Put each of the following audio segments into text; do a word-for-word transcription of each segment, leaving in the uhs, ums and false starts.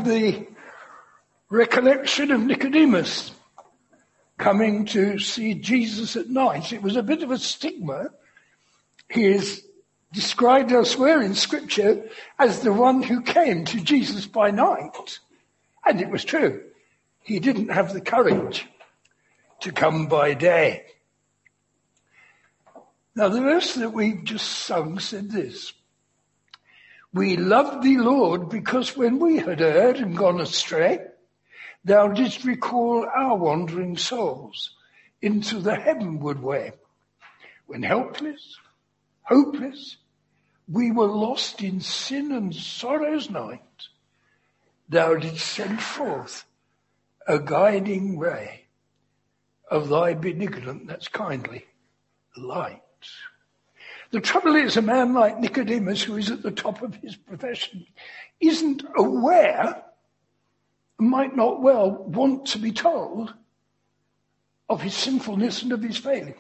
the recollection of Nicodemus coming to see Jesus at night. It was a bit of a stigma. He is described elsewhere in Scripture as the one who came to Jesus by night. And it was true. He didn't have the courage to come by day. Now, the verse that we've just sung said this: "We loved thee, Lord, because when we had erred and gone astray, thou didst recall our wandering souls into the heavenward way. When helpless, hopeless, we were lost in sin and sorrow's night, thou didst send forth a guiding ray of thy benignant," that's kindly, light. The trouble is, a man like Nicodemus, who is at the top of his profession, isn't aware, might not well want to be told of his sinfulness and of his failing.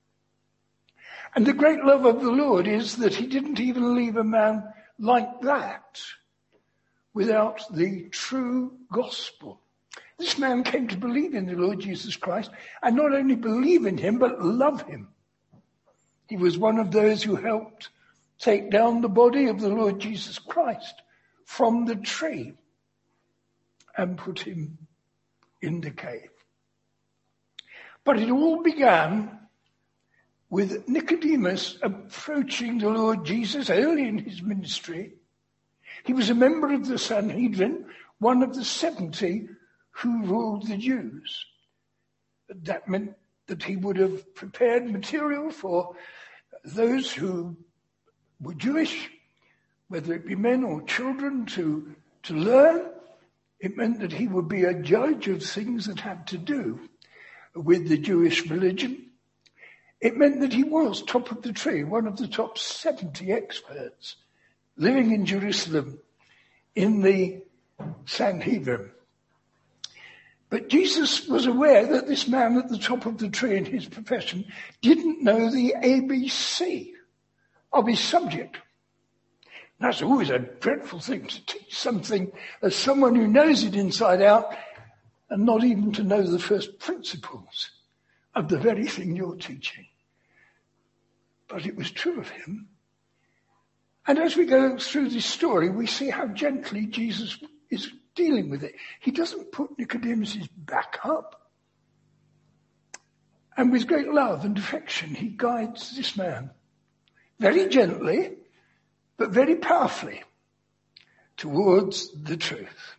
And the great love of the Lord is that he didn't even leave a man like that without the true gospel. This man came to believe in the Lord Jesus Christ, and not only believe in him, but love him. He was one of those who helped take down the body of the Lord Jesus Christ from the tree and put him in the cave. But it all began with Nicodemus approaching the Lord Jesus early in his ministry. He was a member of the Sanhedrin, one of the seventy who ruled the Jews. That meant that he would have prepared material for those who were Jewish, whether it be men or children, to, to learn. It meant that he would be a judge of things that had to do with the Jewish religion. It meant that he was top of the tree, one of the top seventy experts living in Jerusalem in the Sanhedrin. But Jesus was aware that this man at the top of the tree in his profession didn't know the A B C of his subject. That's always a dreadful thing, to teach something as someone who knows it inside out and not even to know the first principles of the very thing you're teaching. But it was true of him. And as we go through this story, we see how gently Jesus is dealing with it. He doesn't put Nicodemus' back up. And with great love and affection, he guides this man very gently, but very powerfully towards the truth.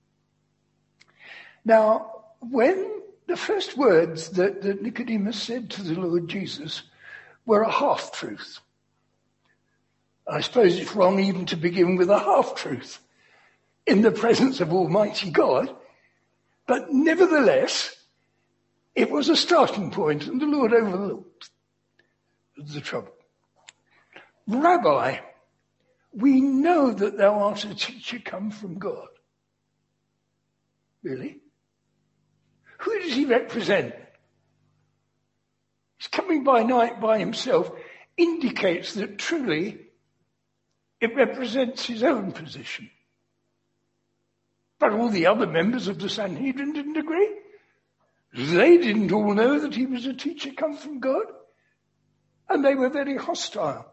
Now, when the first words that, that Nicodemus said to the Lord Jesus were a half-truth, I suppose it's wrong even to begin with a half-truth in the presence of Almighty God, but nevertheless, it was a starting point, and the Lord overlooked the trouble. "Rabbi, we know that thou art a teacher come from God." Really? Who does he represent? His coming by night by himself indicates that truly it represents his own position. But all the other members of the Sanhedrin didn't agree. They didn't all know that he was a teacher come from God, and they were very hostile.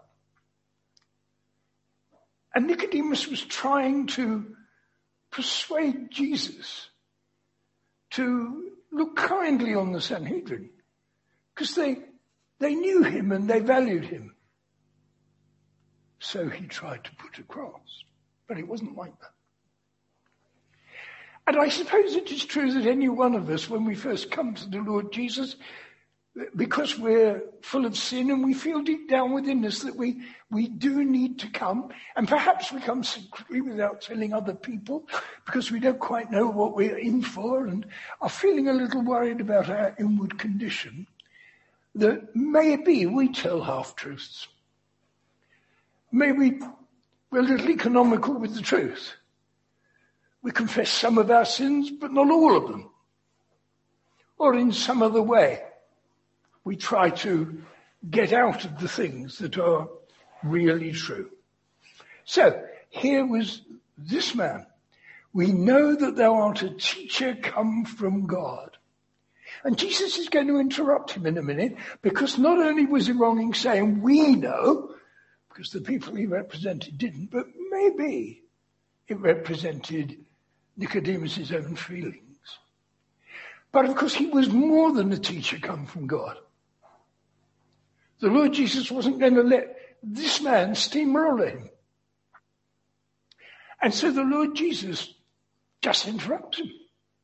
And Nicodemus was trying to persuade Jesus to look kindly on the Sanhedrin, because they, they knew him and they valued him. So he tried to put across, but it wasn't like that. And I suppose it is true that any one of us, when we first come to the Lord Jesus, because we're full of sin and we feel deep down within us that we, we do need to come, and perhaps we come secretly without telling other people because we don't quite know what we're in for and are feeling a little worried about our inward condition, that maybe we tell half-truths. Maybe we're a little economical with the truth. We confess some of our sins, but not all of them. Or in some other way, we try to get out of the things that are really true. So here was this man We know that thou art a teacher come from God. And Jesus is going to interrupt him in a minute, because not only was he wrong in saying we know, because the people he represented didn't, but maybe it represented Nicodemus' own feelings. But of course he was more than a teacher come from God. The Lord Jesus wasn't going to let this man steamroller him. And so the Lord Jesus just interrupts him.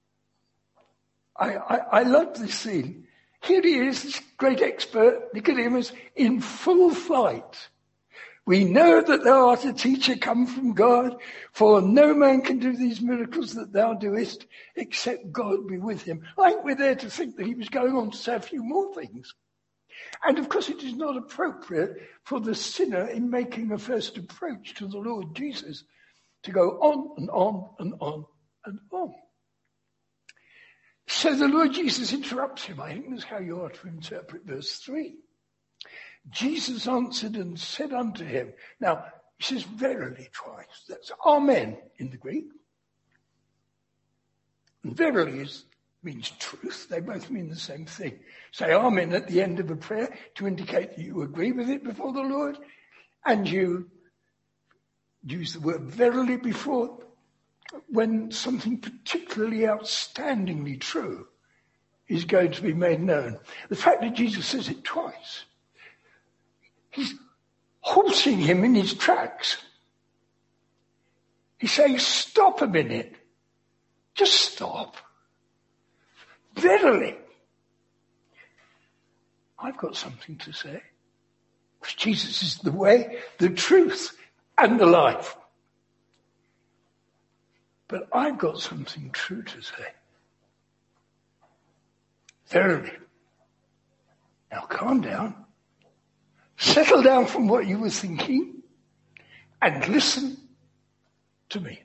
I, I, I love this scene. Here he is, this great expert, Nicodemus, in full flight. We know that thou art a teacher come from God, for no man can do these miracles that thou doest, except God be with him. I think we're there to think that he was going on to say a few more things. And of course it is not appropriate for the sinner in making a first approach to the Lord Jesus to go on and on and on and on. So the Lord Jesus interrupts him. I think that's how you are to interpret verse three. Jesus answered and said unto him. Now, he says verily twice. That's amen in the Greek. And verily is, means truth. They both mean the same thing. Say amen at the end of a prayer to indicate that you agree with it before the Lord. And you use the word verily before when something particularly outstandingly true is going to be made known. The fact that Jesus says it twice, he's halting him in his tracks. He's saying, stop a minute. Just stop. Verily. I've got something to say. Because Jesus is the way, the truth, and the life. But I've got something true to say. Verily. Now calm down. Settle down from what you were thinking and listen to me.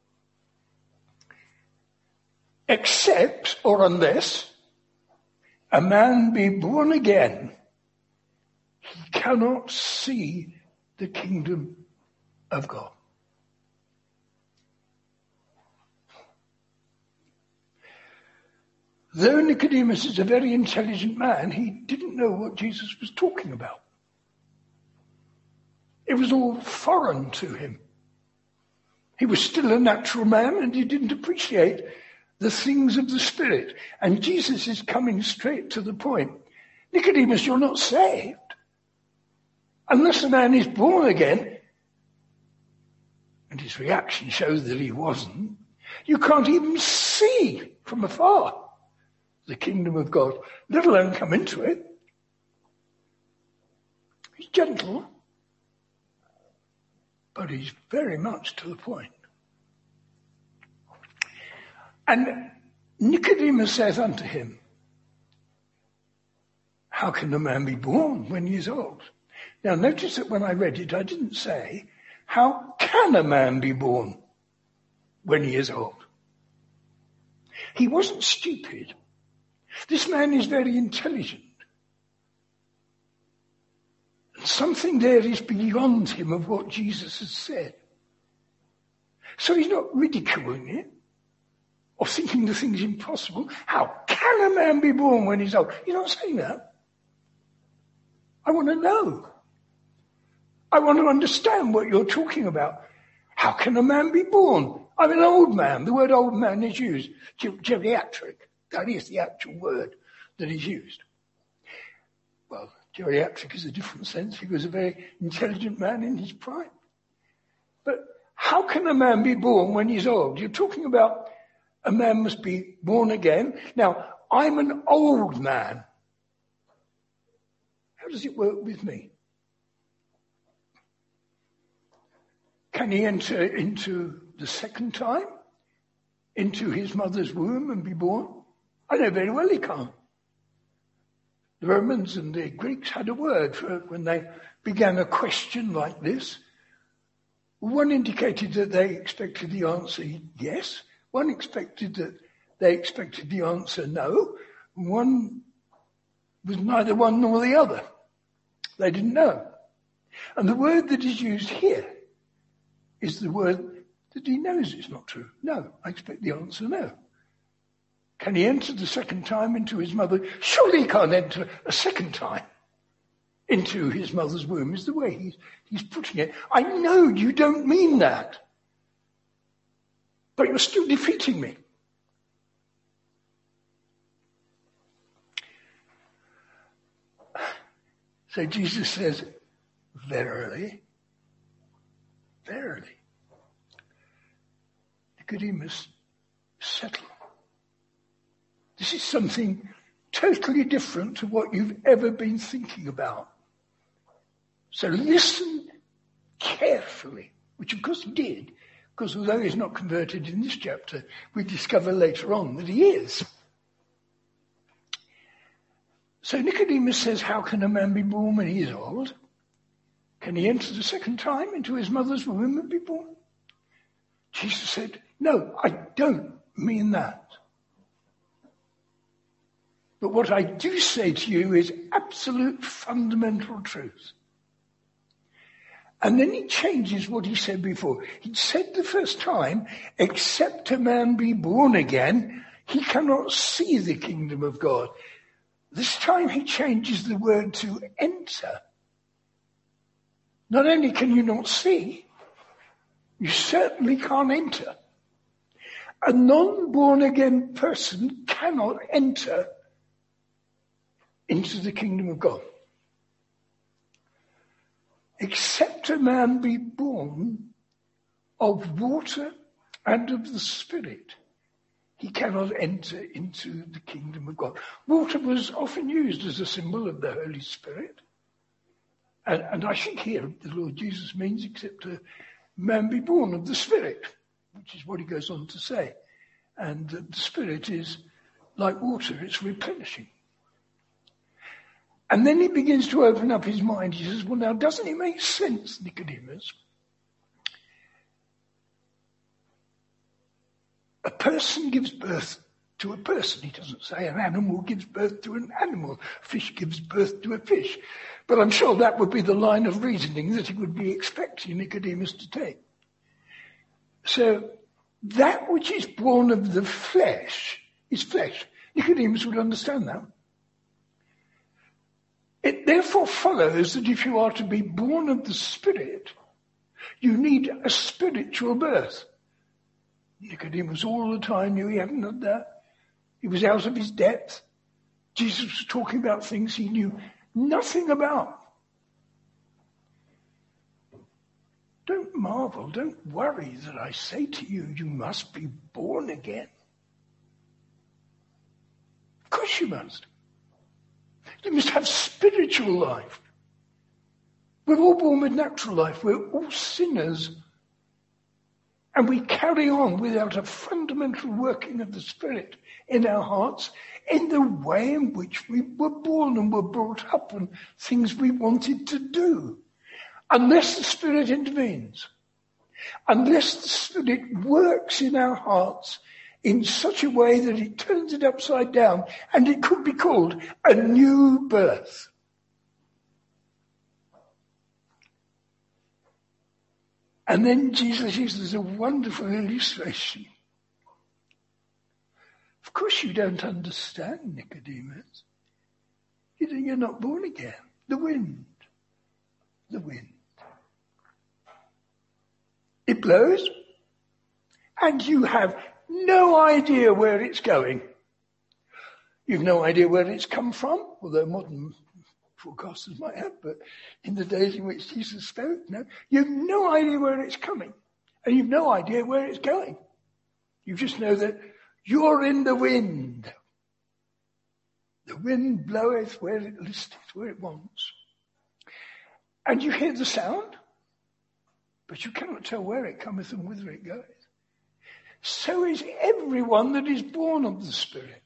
Except or unless a man be born again, he cannot see the kingdom of God. Though Nicodemus is a very intelligent man, he didn't know what Jesus was talking about. It was all foreign to him. He was still a natural man and he didn't appreciate the things of the Spirit. And Jesus is coming straight to the point. Nicodemus, you're not saved. Unless a man is born again, and his reaction shows that he wasn't, you can't even see from afar the kingdom of God, let alone come into it. He's gentle, but he's very much to the point. And Nicodemus saith unto him, how can a man be born when he is old? Now notice that when I read it, I didn't say, how can a man be born when he is old? He wasn't stupid. This man is very intelligent. And something there is beyond him of what Jesus has said. So he's not ridiculing it or thinking the thing's impossible. How can a man be born when he's old? He's not saying that. I want to know. I want to understand what you're talking about. How can a man be born? I'm an old man. The word old man is used. Geriatric. That is the actual word that is used. Well, geriatric is a different sense. He was a very intelligent man in his prime. But how can a man be born when he's old? You're talking about a man must be born again. Now, I'm an old man. How does it work with me? Can he enter into the second time? Into his mother's womb and be born? I know very well he can't. The Romans and the Greeks had a word for when they began a question like this. One indicated that they expected the answer yes. One expected that they expected the answer no. One was neither one nor the other. They didn't know. And the word that is used here is the word that he knows it's not true? No, I expect the answer no. Can he enter the second time into his mother? Surely he can't enter a second time into his mother's womb, is the way he's, he's putting it. I know you don't mean that, but you're still defeating me. So Jesus says, verily, verily. Nicodemus, settle. This is something totally different to what you've ever been thinking about. So listen carefully, which of course he did, because although he's not converted in this chapter, we discover later on that he is. So Nicodemus says, how can a man be born when he is old? Can he enter the second time into his mother's womb and be born? Jesus said, no, I don't mean that. But what I do say to you is absolute fundamental truth. And then he changes what he said before. He said the first time, except a man be born again, he cannot see the kingdom of God. This time he changes the word to enter. Not only can you not see, you certainly can't enter. A non-born again person cannot enter into the kingdom of God. Except a man be born of water and of the Spirit, he cannot enter into the kingdom of God. Water was often used as a symbol of the Holy Spirit. And, and I think here the Lord Jesus means except a man be born of the Spirit, which is what he goes on to say. And uh, the Spirit is like water, it's replenishing. And then he begins to open up his mind. He says, well, now, doesn't it make sense, Nicodemus? A person gives birth to a person. He doesn't say an animal gives birth to an animal. A fish gives birth to a fish. But I'm sure that would be the line of reasoning that he would be expecting Nicodemus to take. So that which is born of the flesh is flesh. Nicodemus would understand that. It therefore follows that if you are to be born of the Spirit, you need a spiritual birth. Nicodemus all the time knew he hadn't done that. He was out of his depth. Jesus was talking about things he knew nothing about. Don't marvel, don't worry that I say to you, you must be born again. Of course you must. You must have spiritual life. We're all born with natural life. We're all sinners. And we carry on without a fundamental working of the Spirit in our hearts in the way in which we were born and were brought up and things we wanted to do. Unless the Spirit intervenes. Unless the Spirit works in our hearts in such a way that it turns it upside down, and it could be called a new birth. And then Jesus uses a wonderful illustration. Of course you don't understand, Nicodemus. You think you're not born again. The wind. The wind. It blows, and you have no idea where it's going. You've no idea where it's come from, although modern forecasters might have, but in the days in which Jesus spoke, no, you've no idea where it's coming, and you've no idea where it's going. You just know that you're in the wind. The wind bloweth where it listeth, where it wants. And you hear the sound, but you cannot tell where it cometh and whither it goeth. So is everyone that is born of the Spirit.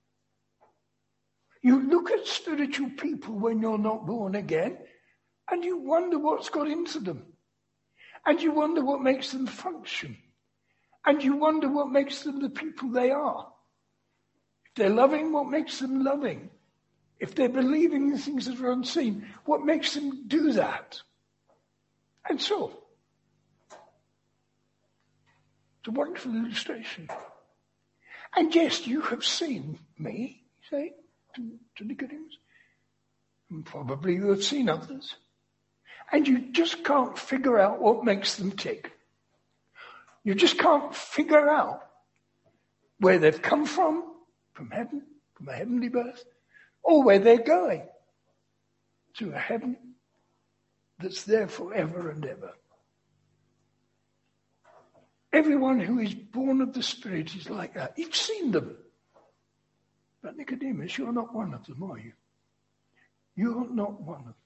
You look at spiritual people when you're not born again, and you wonder what's got into them. And you wonder what makes them function. And you wonder what makes them the people they are. If they're loving, what makes them loving? If they're believing in things that are unseen, what makes them do that? And so, It's a wonderful illustration. And yes, you have seen me, say, to, to Nicodemus. And probably you have seen others. And you just can't figure out what makes them tick. You just can't figure out where they've come from, from heaven, from a heavenly birth, or where they're going to a heaven that's there forever and ever. Everyone who is born of the Spirit is like that. You've seen them. But Nicodemus, you're not one of them, are you? You're not one of them.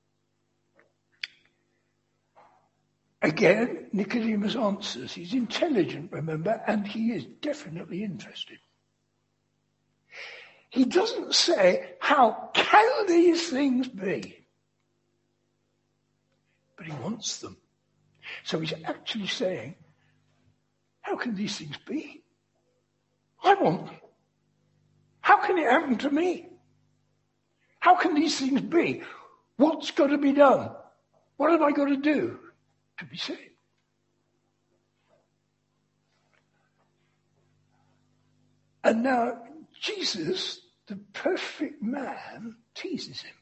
Again, Nicodemus answers. He's intelligent, remember, and he is definitely interested. He doesn't say, how can these things be? But he wants them. So he's actually saying, how can these things be? I want them. How can it happen to me? How can these things be? What's got to be done? What have I got to do to be saved? And now Jesus, the perfect man, teases him.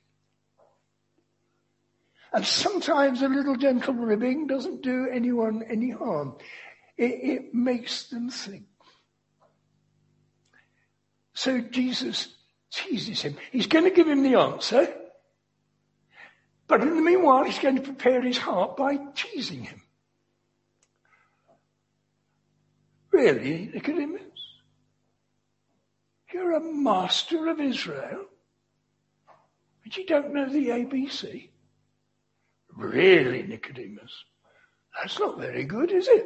And sometimes a little gentle ribbing doesn't do anyone any harm. It, it makes them think. So Jesus teases him. He's going to give him the answer. But in the meanwhile, he's going to prepare his heart by teasing him. Really, Nicodemus? You're a master of Israel, but you don't know the A B C? Really, Nicodemus? That's not very good, is it?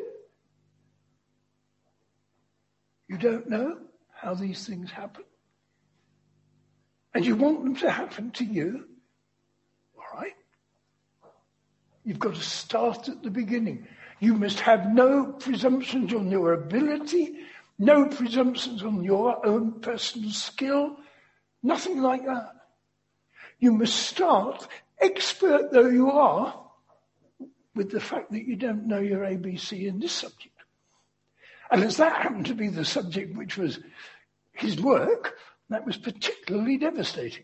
You don't know how these things happen? And you want them to happen to you? All right. You've got to start at the beginning. You must have no presumptions on your ability, no presumptions on your own personal skill, nothing like that. You must start, expert though you are, with the fact that you don't know your A B C in this subject. And as that happened to be the subject which was his work, that was particularly devastating.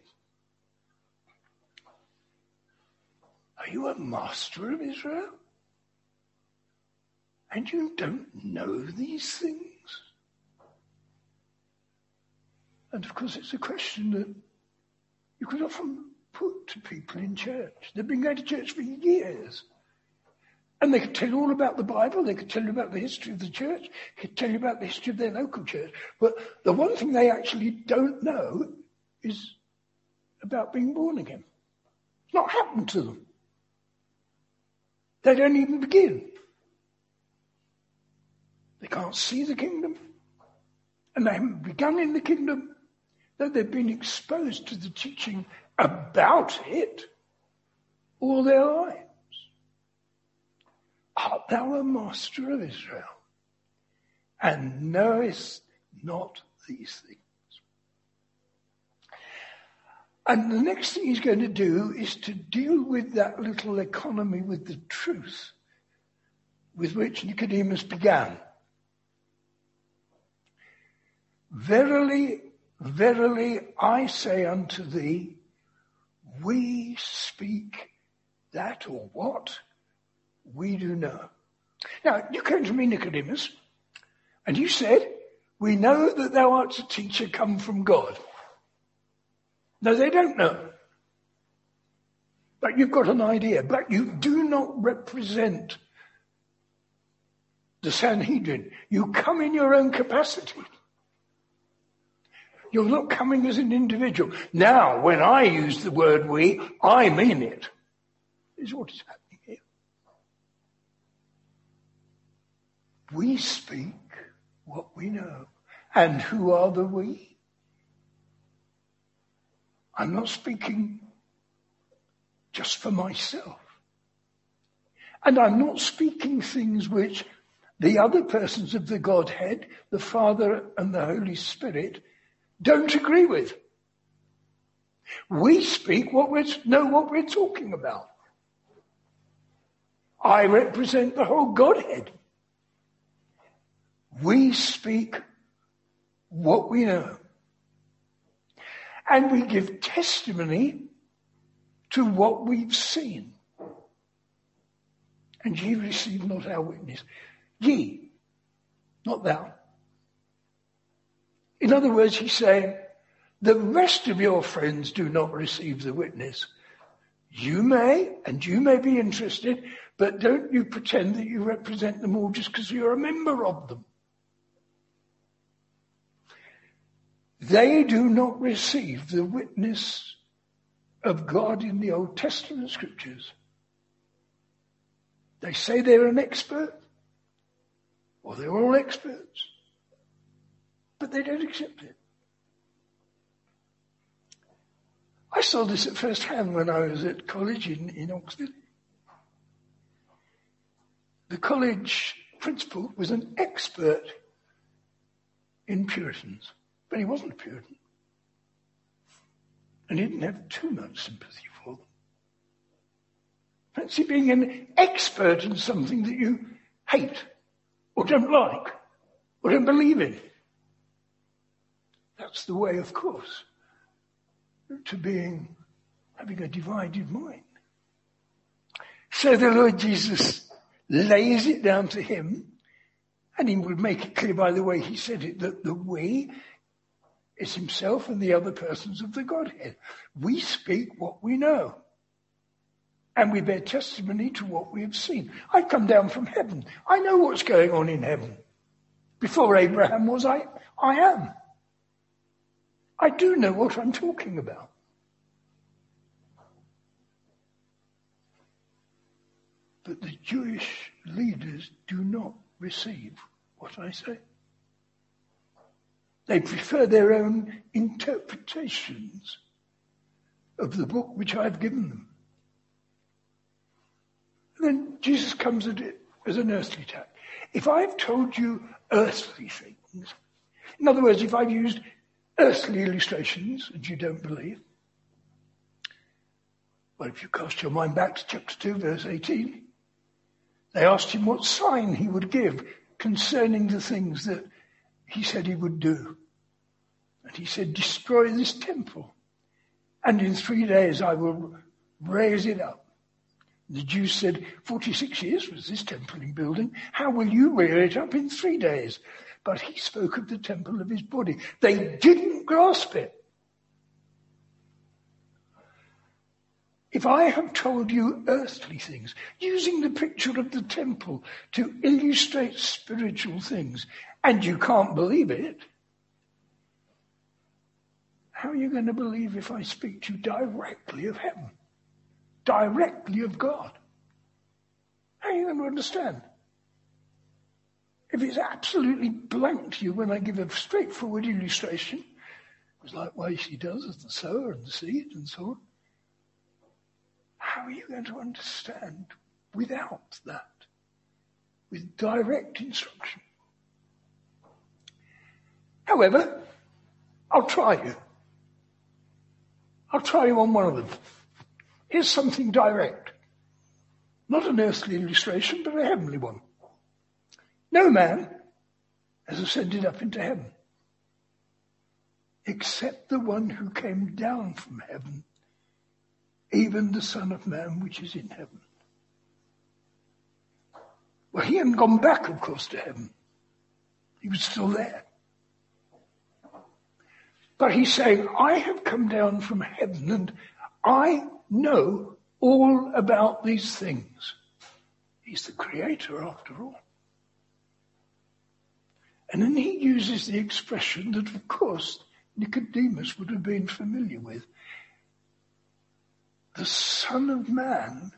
Are you a master of Israel? And you don't know these things? And of course it's a question that you could often put to people in church. They've been going to church for years. And they could tell you all about the Bible, they could tell you about the history of the church, they could tell you about the history of their local church. But the one thing they actually don't know is about being born again. It's not happened to them. They don't even begin. They can't see the kingdom. And they haven't begun in the kingdom, though they've been exposed to the teaching about it all their lives. Art thou a master of Israel, and knowest not these things? And the next thing he's going to do is to deal with that little economy with the truth with which Nicodemus began. Verily, verily, I say unto thee, we speak that or what we do know. Now, you came to me, Nicodemus, and you said, we know that thou art a teacher come from God. No, they don't know. But you've got an idea. But you do not represent the Sanhedrin. You come in your own capacity. You're not coming as an individual. Now, when I use the word we, I mean it. This is what is happening here. We speak what we know. And who are the we? I'm not speaking just for myself. And I'm not speaking things which the other persons of the Godhead, the Father and the Holy Spirit, don't agree with. We speak what we know what we're talking about. I represent the whole Godhead. We speak what we know. And we give testimony to what we've seen. And ye receive not our witness. Ye, not thou. In other words, he's saying, the rest of your friends do not receive the witness. You may, and you may be interested, but don't you pretend that you represent them all just because you're a member of them. They do not receive the witness of God in the Old Testament scriptures. They say they're an expert, or they're all experts, but they don't accept it. I saw this at first hand when I was at college in, in Oxford. The college principal was an expert in Puritans, but he wasn't a Puritan. And he didn't have too much sympathy for them. Fancy being an expert in something that you hate, or don't like, or don't believe in. That's the way, of course, to being, having a divided mind. So the Lord Jesus lays it down to him, and he would make it clear by the way he said it, that the we is himself and the other persons of the Godhead. We speak what we know, and we bear testimony to what we have seen. I've come down from heaven. I know what's going on in heaven. Before Abraham was, I, I am. I do know what I'm talking about. But the Jewish leaders do not receive what I say. They prefer their own interpretations of the book which I've given them. And then Jesus comes at it as an earthly attack. If I've told you earthly things, in other words, if I've used earthly illustrations and you don't believe, well, if you cast your mind back to chapter two, verse eighteen, they asked him what sign he would give concerning the things that he said he would do. And he said, destroy this temple, and in three days I will raise it up. The Jews said, forty-six years was this temple in building. How will you rear it up in three days? But he spoke of the temple of his body. They didn't grasp it. If I have told you earthly things, using the picture of the temple to illustrate spiritual things, and you can't believe it, how are you going to believe if I speak to you directly of heaven? Directly of God? How are you going to understand? If it's absolutely blank to you when I give a straightforward illustration, it was likewise he does of the sower and the seed and so on, how are you going to understand without that? With direct instruction. However, I'll try you. I'll try you on one of them. Here's something direct. Not an earthly illustration, but a heavenly one. No man has ascended up into heaven, except the one who came down from heaven, even the Son of Man which is in heaven. Well, he hadn't gone back, of course, to heaven. He was still there. But he's saying, I have come down from heaven and I know all about these things. He's the creator after all. And then he uses the expression that, of course, Nicodemus would have been familiar with. The Son of Man,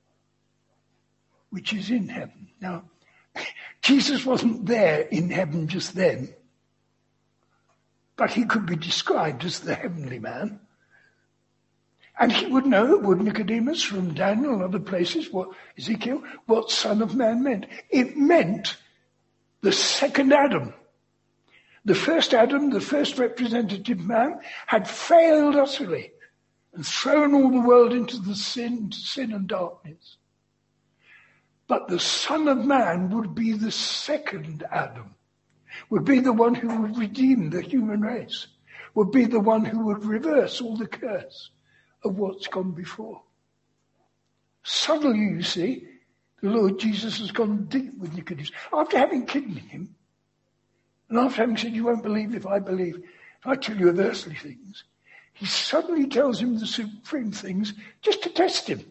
which is in heaven. Now, Jesus wasn't there in heaven just then, but he could be described as the heavenly man. And he would know, would Nicodemus, from Daniel and other places, what Ezekiel, what Son of Man meant. It meant the second Adam. The first Adam, the first representative man, had failed utterly and thrown all the world into the sin, into sin and darkness. But the Son of Man would be the second Adam, would be the one who would redeem the human race, would be the one who would reverse all the curse of what's gone before. Suddenly, you see, the Lord Jesus has gone deep with Nicodemus. After having kidnapped him, and after having said, you won't believe if I believe, if I tell you of earthly things, he suddenly tells him the supreme things just to test him.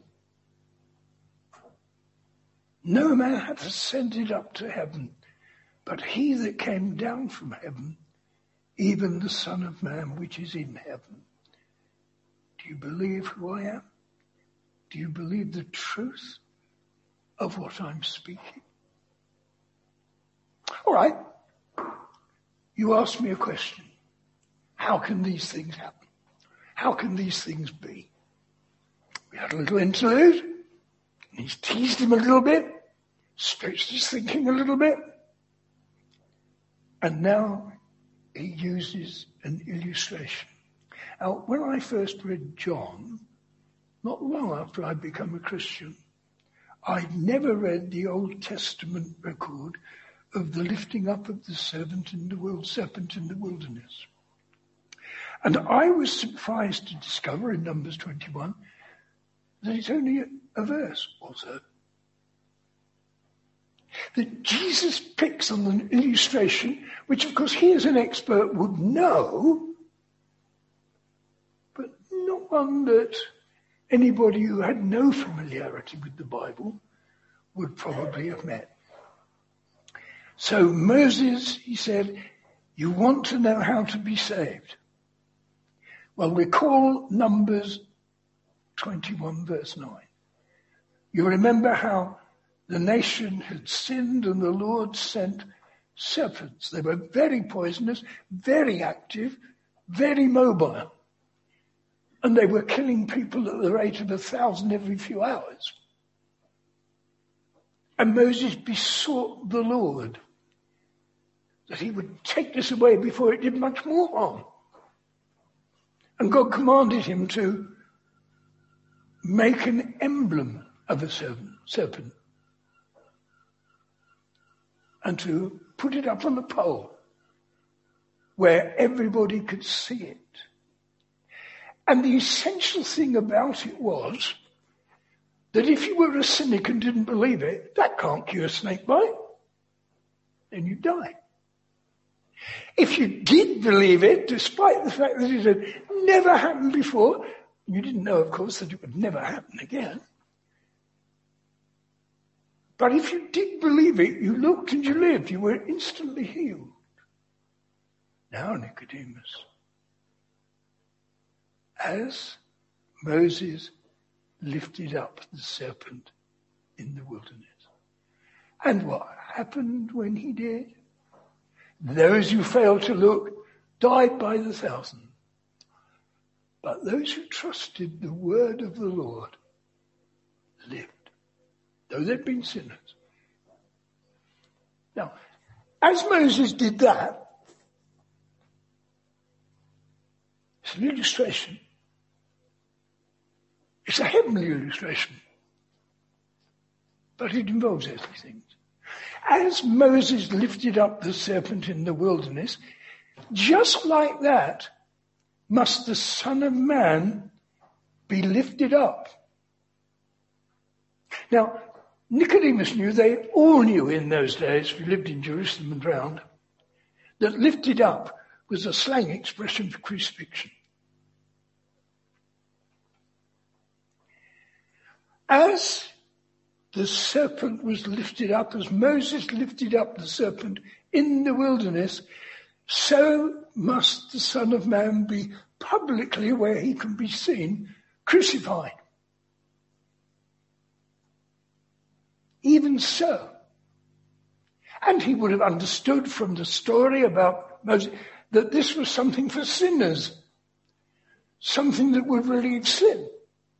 No man hath ascended up to heaven, but he that came down from heaven, even the Son of Man which is in heaven. Do you believe who I am? Do you believe the truth of what I'm speaking? All right. You asked me a question. How can these things happen? How can these things be? We had a little interlude. And he's teased him a little bit, stretched his thinking a little bit. And now he uses an illustration. Now, when I first read John, not long after I'd become a Christian, I'd never read the Old Testament record of the lifting up of the serpent in the world, serpent in the wilderness. And I was surprised to discover in Numbers twenty-one that it's only a, a verse or so. That Jesus picks on an illustration, which of course he as an expert would know, but not one that anybody who had no familiarity with the Bible would probably have met. So Moses, he said, you want to know how to be saved. Well, recall Numbers twenty-one verse nine. You remember how the nation had sinned and the Lord sent serpents. They were very poisonous, very active, very mobile. And they were killing people at the rate of a thousand every few hours. And Moses besought the Lord that he would take this away before it did much more harm. And God commanded him to make an emblem of a serpent and to put it up on the pole where everybody could see it. And the essential thing about it was that if you were a cynic and didn't believe it, that can't cure snake bite, then you die. If you did believe it, despite the fact that it had never happened before, you didn't know, of course, that it would never happen again. But if you did believe it, you looked and you lived, you were instantly healed. Now, Nicodemus, as Moses lifted up the serpent in the wilderness. And what happened when he did? Those who failed to look died by the thousand. But those who trusted the word of the Lord lived, though they'd been sinners. Now, as Moses did that, it's an illustration. It's a heavenly illustration, but it involves earthly things. As Moses lifted up the serpent in the wilderness, just like that must the Son of Man be lifted up. Now, Nicodemus knew, they all knew in those days, who lived in Jerusalem and round, that lifted up was a slang expression for crucifixion. As the serpent was lifted up, as Moses lifted up the serpent in the wilderness, so must the Son of Man be publicly, where he can be seen, crucified. Even so. And he would have understood from the story about Moses that this was something for sinners, something that would relieve sin.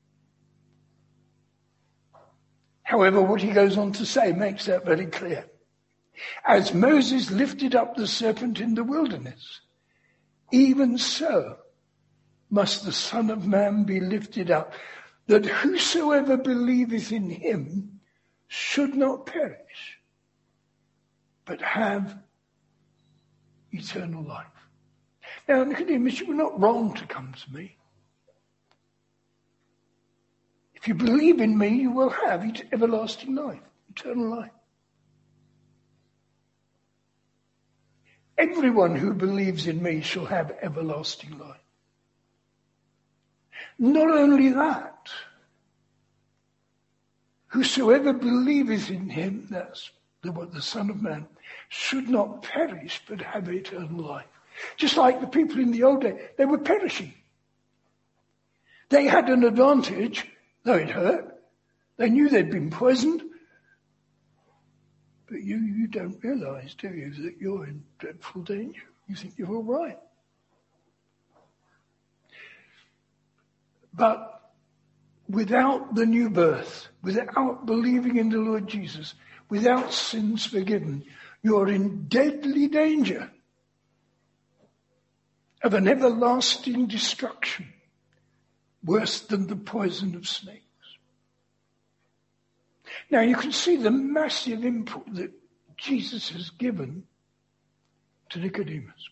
However, what he goes on to say makes that very clear. As Moses lifted up the serpent in the wilderness, even so must the Son of Man be lifted up, that whosoever believeth in him should not perish, but have eternal life. Now, Nicodemus, you were not wrong to come to me. If you believe in me, you will have everlasting life, eternal life. Everyone who believes in me shall have everlasting life. Not only that, whosoever believeth in him, that's the, what the Son of Man, should not perish but have eternal life. Just like the people in the old day, they were perishing. They had an advantage, though it hurt. They knew they'd been poisoned. But you, you don't realize, do you, that you're in dreadful danger. You think you're all right. But without the new birth, without believing in the Lord Jesus, without sins forgiven, you're in deadly danger of an everlasting destruction, worse than the poison of snakes. Now you can see the massive input that Jesus has given to Nicodemus.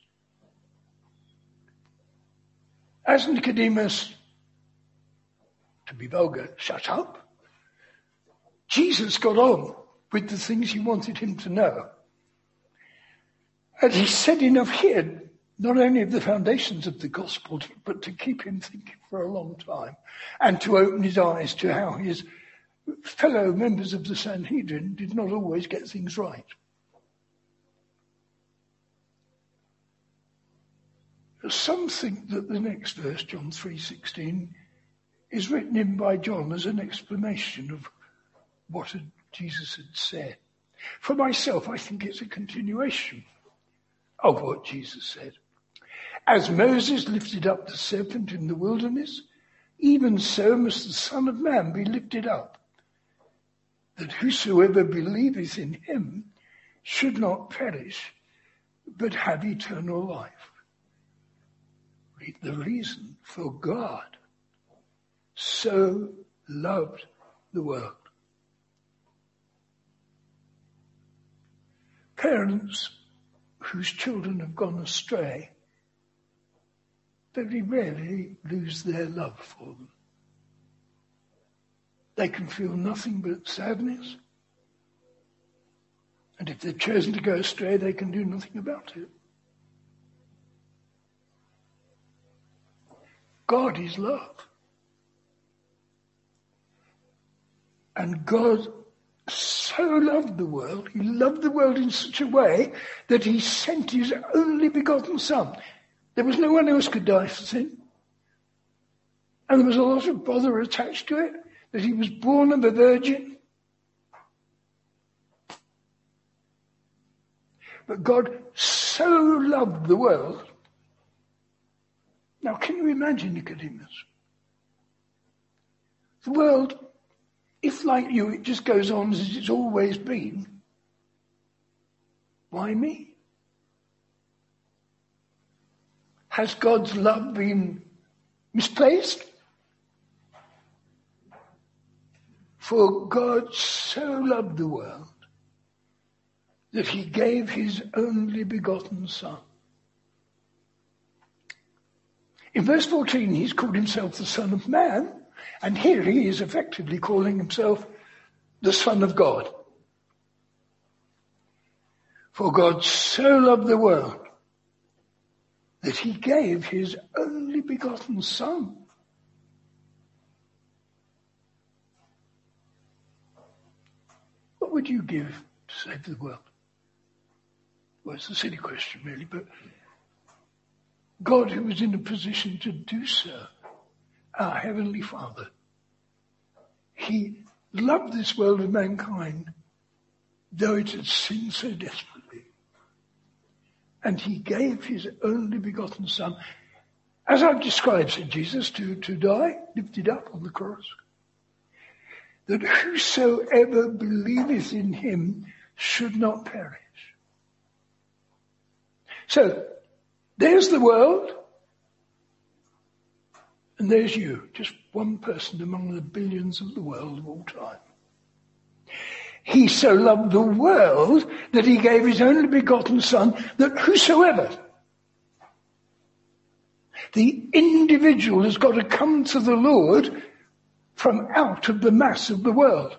As Nicodemus, to be vulgar, shut up, Jesus got on with the things he wanted him to know. And he said enough here, not only of the foundations of the gospel, but to keep him thinking for a long time and to open his eyes to how his fellow members of the Sanhedrin did not always get things right. Some think that the next verse, John three sixteen, is written in by John as an explanation of what had Jesus had said. For myself, I think it's a continuation of what Jesus said. As Moses lifted up the serpent in the wilderness, even so must the Son of Man be lifted up, that whosoever believeth in him should not perish, but have eternal life. Read the reason. For God so loved the world. Parents whose children have gone astray very rarely lose their love for them. They can feel nothing but sadness. And if they've chosen to go astray, they can do nothing about it. God is love. And God so loved the world, he loved the world in such a way that he sent his only begotten Son. There was no one else could die for sin. And there was a lot of bother attached to it, that he was born of a virgin. But God so loved the world. Now, can you imagine, Nicodemus? The world, if like you, it just goes on as it's always been, why me? Has God's love been misplaced? For God so loved the world that he gave his only begotten Son. In verse fourteen, he's called himself the Son of Man, and here he is effectively calling himself the Son of God. For God so loved the world that he gave his only begotten Son. What would you give to save the world? Well, it's a silly question, really, but God, who was in a position to do so, our Heavenly Father, he loved this world of mankind, though it had sinned so desperately. And he gave his only begotten Son, as I've described, said Jesus, to, to die, lifted up on the cross, that whosoever believeth in him should not perish. So, there's the world, and there's you, just one person among the billions of the world of all time. he so loved the world that he gave his only begotten Son, that whosoever, the individual has got to come to the Lord from out of the mass of the world.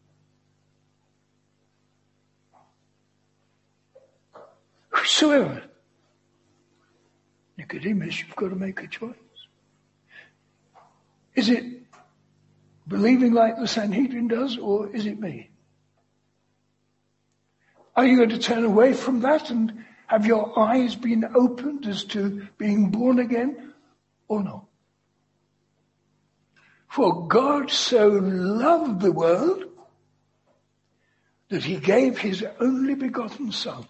Whosoever. Nicodemus, you've got to make a choice. Is it believing like the Sanhedrin does, or is it me? Are you going to turn away from that and have your eyes been opened as to being born again, or not? For God so loved the world that he gave his only begotten Son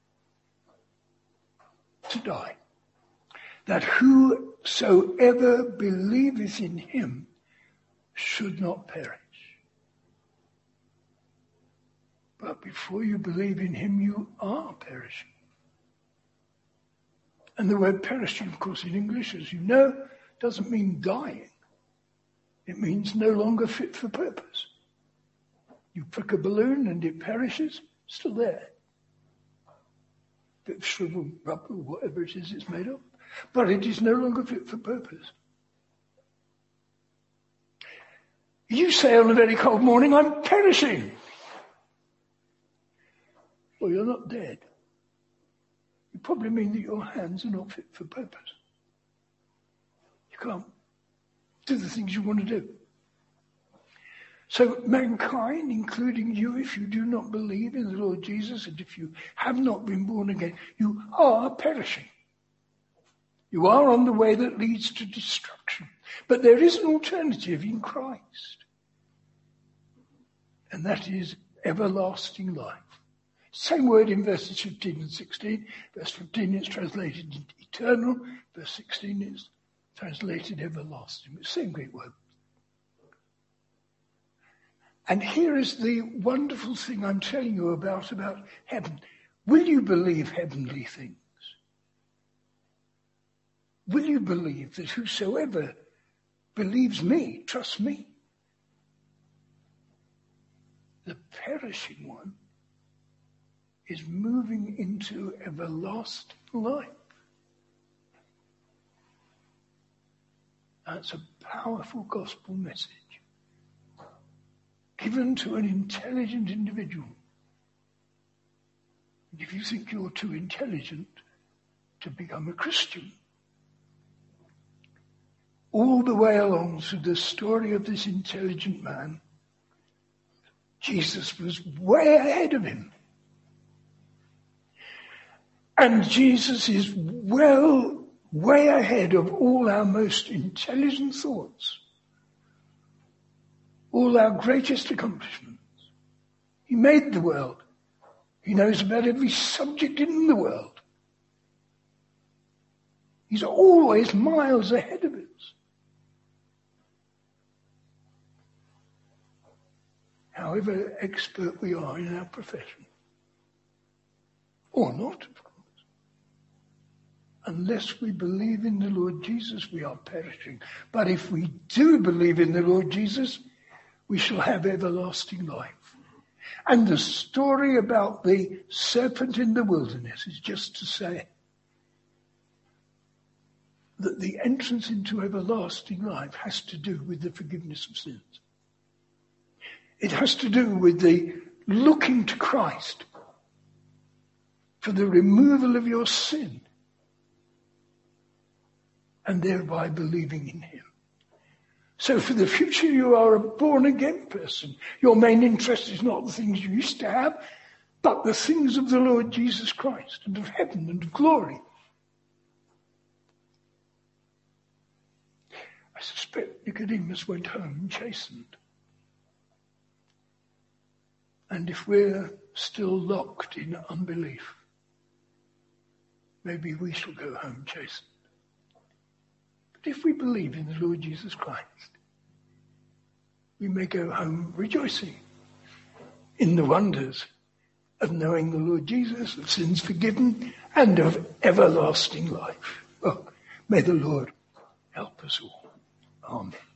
to die, that whosoever believeth in him should not perish. But before you believe in him, you are perishing. And the word perishing, of course, in English, as you know, doesn't mean dying. It means no longer fit for purpose. You prick a balloon and it perishes, still there. Bit of shriveled rubber, whatever it is it's made of. But it is no longer fit for purpose. You say on a very cold morning, I'm perishing. Well, you're not dead. You probably mean that your hands are not fit for purpose. You can't do the things you want to do. So mankind, including you, if you do not believe in the Lord Jesus, and if you have not been born again, you are perishing. You are on the way that leads to destruction. But there is an alternative in Christ. And that is everlasting life. Same word in verses fifteen and sixteen. Verse fifteen is translated eternal. Verse sixteen is translated everlasting. Same Greek word. And here is the wonderful thing I'm telling you about, about heaven. Will you believe heavenly things? Will you believe that whosoever believes me, trusts me, the perishing one is moving into everlasting life? That's a powerful gospel message given to an intelligent individual. And if you think you're too intelligent to become a Christian, all the way along through the story of this intelligent man, Jesus was way ahead of him. And Jesus is well, way ahead of all our most intelligent thoughts, all our greatest accomplishments. He made the world. He knows about every subject in the world. He's always miles ahead of us. However expert we are in our profession. Or not, of course. Unless we believe in the Lord Jesus, we are perishing. But if we do believe in the Lord Jesus, we shall have everlasting life. And the story about the serpent in the wilderness is just to say that the entrance into everlasting life has to do with the forgiveness of sins. It has to do with the looking to Christ for the removal of your sin and thereby believing in him. So for the future, you are a born-again person. Your main interest is not the things you used to have, but the things of the Lord Jesus Christ and of heaven and of glory. I suspect Nicodemus went home chastened. And if we're still locked in unbelief, maybe we shall go home chastened. But if we believe in the Lord Jesus Christ, we may go home rejoicing in the wonders of knowing the Lord Jesus, of sins forgiven, and of everlasting life. Oh, may the Lord help us all. Amen.